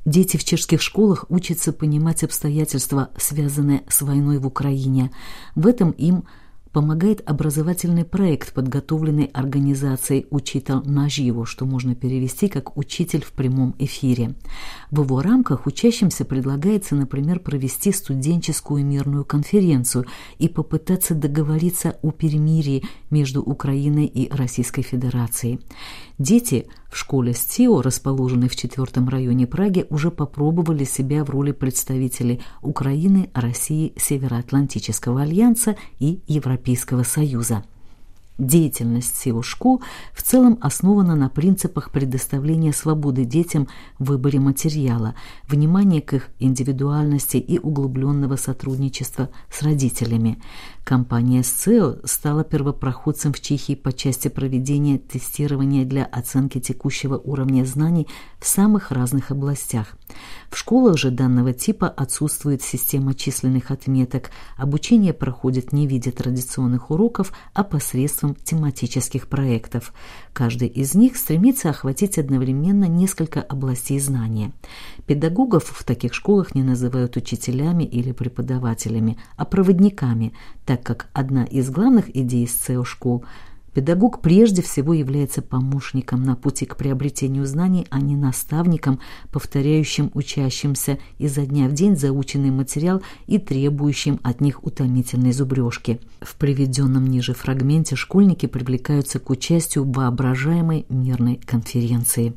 Дети в чешских школах учатся понимать обстоятельства, связанные с войной в Украине. В этом им помогает образовательный проект, подготовленный организацией «Учитель наживо», что можно перевести как «учитель в прямом эфире». В его рамках учащимся предлагается, например, провести студенческую мирную конференцию и попытаться договориться о перемирии между Украиной и Российской Федерацией. Дети в школе СТИО, расположенной в 4-м районе Праги, уже попробовали себя в роли представителей Украины, России, Североатлантического альянса и Европейского Союза. Деятельность СТИО школ в целом основана на принципах предоставления свободы детям в выборе материала, внимания к их индивидуальности и углубленного сотрудничества с родителями. Компания СТИО стала первопроходцем в Чехии по части проведения тестирования для оценки текущего уровня знаний в самых разных областях. В школах же данного типа отсутствует система численных отметок, обучение проходит не в виде традиционных уроков, а посредством тематических проектов. Каждый из них стремится охватить одновременно несколько областей знания. Педагогов в таких школах не называют учителями или преподавателями, а проводниками, так как одна из главных идей СТИО школ – педагог прежде всего является помощником на пути к приобретению знаний, а не наставником, повторяющим учащимся изо дня в день заученный материал и требующим от них утомительной зубрежки. В приведенном ниже фрагменте школьники привлекаются к участию в воображаемой мирной конференции.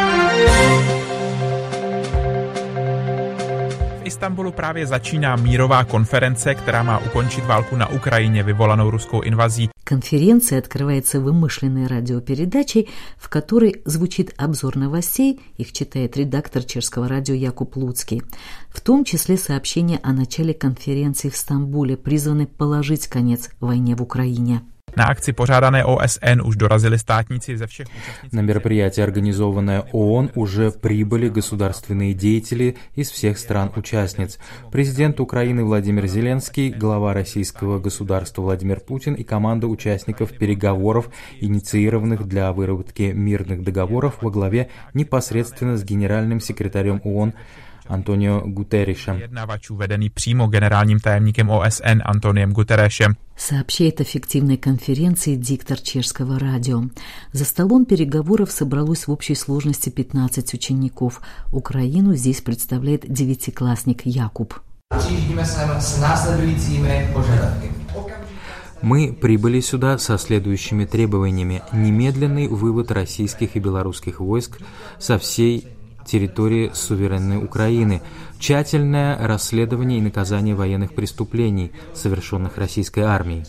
V Istanbulu právě začíná mírová konference, která má ukončit válku na Ukrajině vyvolanou ruskou invazí. Конференция открывается вымышленной радиопередачей, в которой звучит обзор новостей, их читает редактор чешского радио Jakub Луцкий, в том числе сообщение о начале конференции в Стамбуле, призванной положить конец войне в Украине. На акции, pořádané OSN, už dorazili státníci ze všech účastnic. На мероприятие, организованное ООН, уже прибыли государственные деятели из всех стран-участниц. Президент Украины Владимир Зеленский, глава российского государства Владимир Путин и команда участников переговоров, инициированных для выработки мирных договоров во главе непосредственно с генеральным секретарем ООН Антонио Гутерришем. Vyjednavačů vedený přímo generálním tajemníkem OSN Antoniem Guterresem. Сообщает о фиктивной конференции диктор чешского радио. За столом переговоров собралось в общей сложности 15 учеников. Украину здесь представляет девятиклассник Jakub. Мы прибыли сюда со следующими требованиями: немедленный вывод российских и белорусских войск со всей территории суверенной Украины, тщательное расследование и наказание военных преступлений, совершенных российской армией.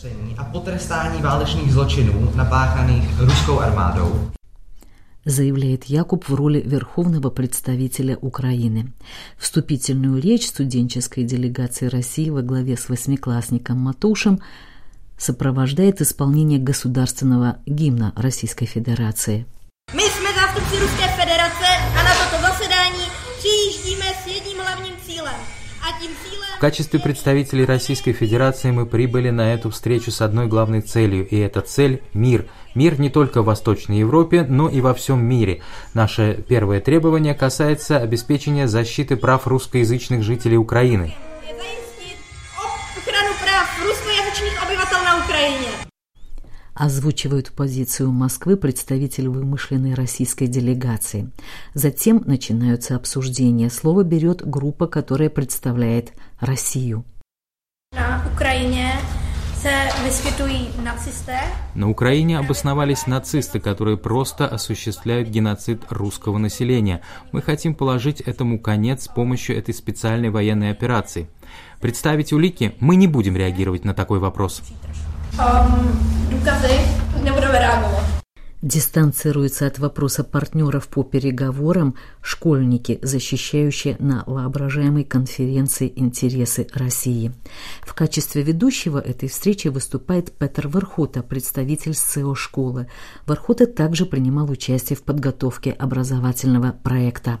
Заявляет Jakub в роли верховного представителя Украины. Вступительную речь студенческой делегации России во главе с восьмиклассником Матушем сопровождает исполнение государственного гимна Российской Федерации. My jsme zástupci Ruské federace a na toto zasedání přijíždíme s jedním hlavním cílem. В качестве представителей Российской Федерации мы прибыли на эту встречу с одной главной целью, и эта цель – мир. Мир не только в Восточной Европе, но и во всем мире. Наше первое требование касается обеспечения защиты прав русскоязычных жителей Украины. Охрану прав русскоязычных обывателей на Украине. Озвучивают позицию Москвы представитель вымышленной российской делегации. Затем начинаются обсуждения. Слово берет группа, которая представляет Россию. На Украине se vyskytují nacisté. На Украине обосновались нацисты, которые просто осуществляют геноцид русского населения. Мы хотим положить этому конец с помощью этой специальной военной операции. Представить улики, мы не будем реагировать на такой вопрос. Důkazy nebudeme reagovat. Дистанцируются от вопроса партнеров по переговорам школьники, защищающие на воображаемой конференции интересы России. В качестве ведущего этой встречи выступает Петр Верхота, представитель СТИО школы. Верхота также принимал участие в подготовке образовательного проекта.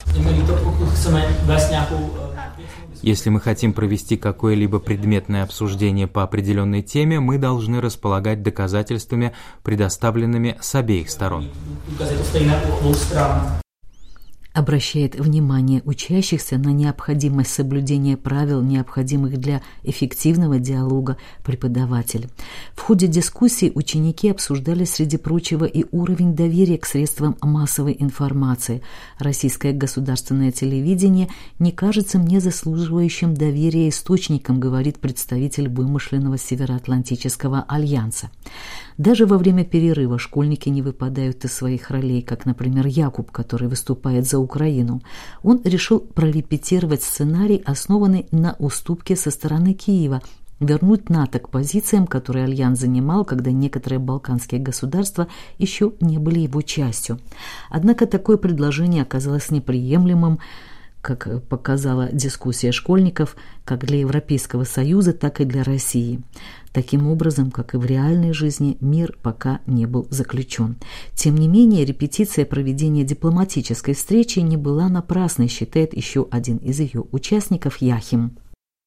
Если мы хотим провести какое-либо предметное обсуждение по определенной теме, мы должны располагать доказательствами, предоставленными с обеих сторон. обращает внимание учащихся на необходимость соблюдения правил, необходимых для эффективного диалога преподаватель. В ходе дискуссий ученики обсуждали, среди прочего, и уровень доверия к средствам массовой информации. Российское государственное телевидение не кажется мне заслуживающим доверия источником, говорит представитель вымышленного Североатлантического альянса. Даже во время перерыва школьники не выпадают из своих ролей, как, например, Якуб, который выступает за Украину. Он решил прорепетировать сценарий, основанный на уступке со стороны Киева, вернуть НАТО к позициям, которые Альянс занимал, когда некоторые балканские государства еще не были его частью. Однако такое предложение оказалось неприемлемым, как показала дискуссия школьников, как для Европейского Союза, так и для России. Таким образом, как и в реальной жизни, мир пока не был заключен. Тем не менее, репетиция проведения дипломатической встречи не была напрасной, считает еще один из ее участников Яхим.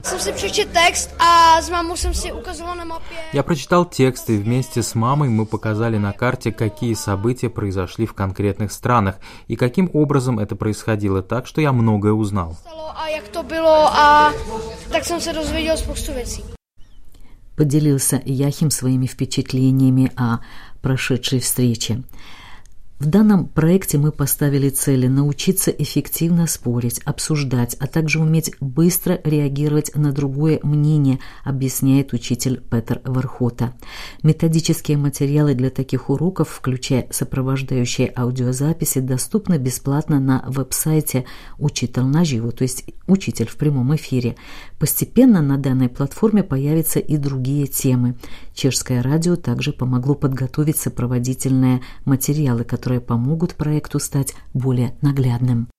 Я прочитал текст, и вместе с мамой мы показали на карте, какие события произошли в конкретных странах и каким образом это происходило, так что я многое узнал. Поделился Яхим своими впечатлениями о прошедшей встрече. В данном проекте мы поставили цели научиться эффективно спорить, обсуждать, а также уметь быстро реагировать на другое мнение, объясняет учитель Петр Верхота. Методические материалы для таких уроков, включая сопровождающие аудиозаписи, доступны бесплатно на веб-сайте «Учитель наживо», то есть «Учитель в прямом эфире». Постепенно на данной платформе появятся и другие темы. Чешское радио также помогло подготовить сопроводительные материалы, которые помогут проекту стать более наглядным.